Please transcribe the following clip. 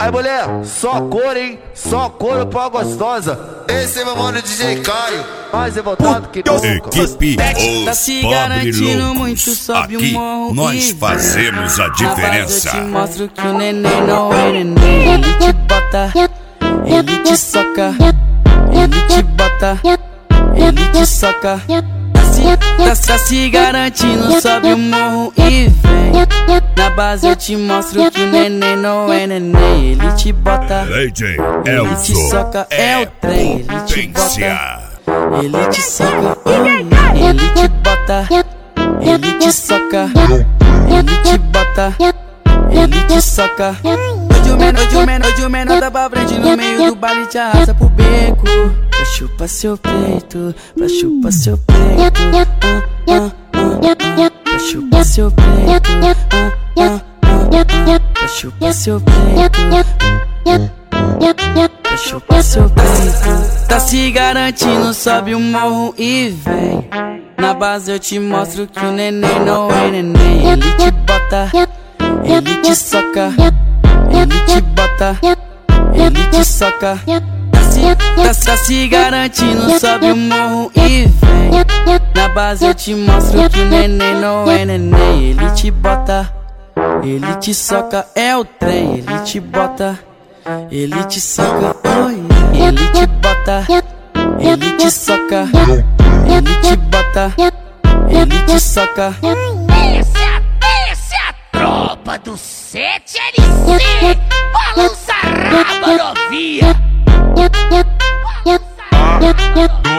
Aí mulher, só cor, hein? Só couro pra gostosa. Esse é meu mano DJ Caio, mais revoltado que nunca. Equipe Tá Os se Pobre garantindo muito, Loucos. sobe o Aqui morro nós e fazemos a na base eu diferença. te mostro que o neném não é neném. Ele te bota, ele te soca, ele te bota, ele te soca. Tá se garantindo, sobe o morro e vem. Na base eu te mostro que o neném não é neném. Ele te bota, DJ ele te Elzo soca, é o trem. Ele te bota, potência. ele te soca, ele te bota, ele te soca, ele te bota, ele te soca. Hoje o menor dá pra frente no meio do baile, te arrasta pro beco. Pra chupar seu peito, pra chupar seu peito. Pra chupar seu peito, pra chupar seu peito, pra chupar seu peito. Tá se garantindo, sobe o morro e vem. Na base eu te mostro que o neném não é neném. Ele te bota, ele te soca, ele te bota, ele te soca. Tá se garantindo, sobe o morro e vem. Na base eu te mostro que o neném não é neném. Ele te bota, ele te soca, é o trem. Ele te bota, ele te soca, ele te bota, ele te soca, ele te bota, ele te soca. Essa é a tropa do 7LC. Balança a raba novinha. Do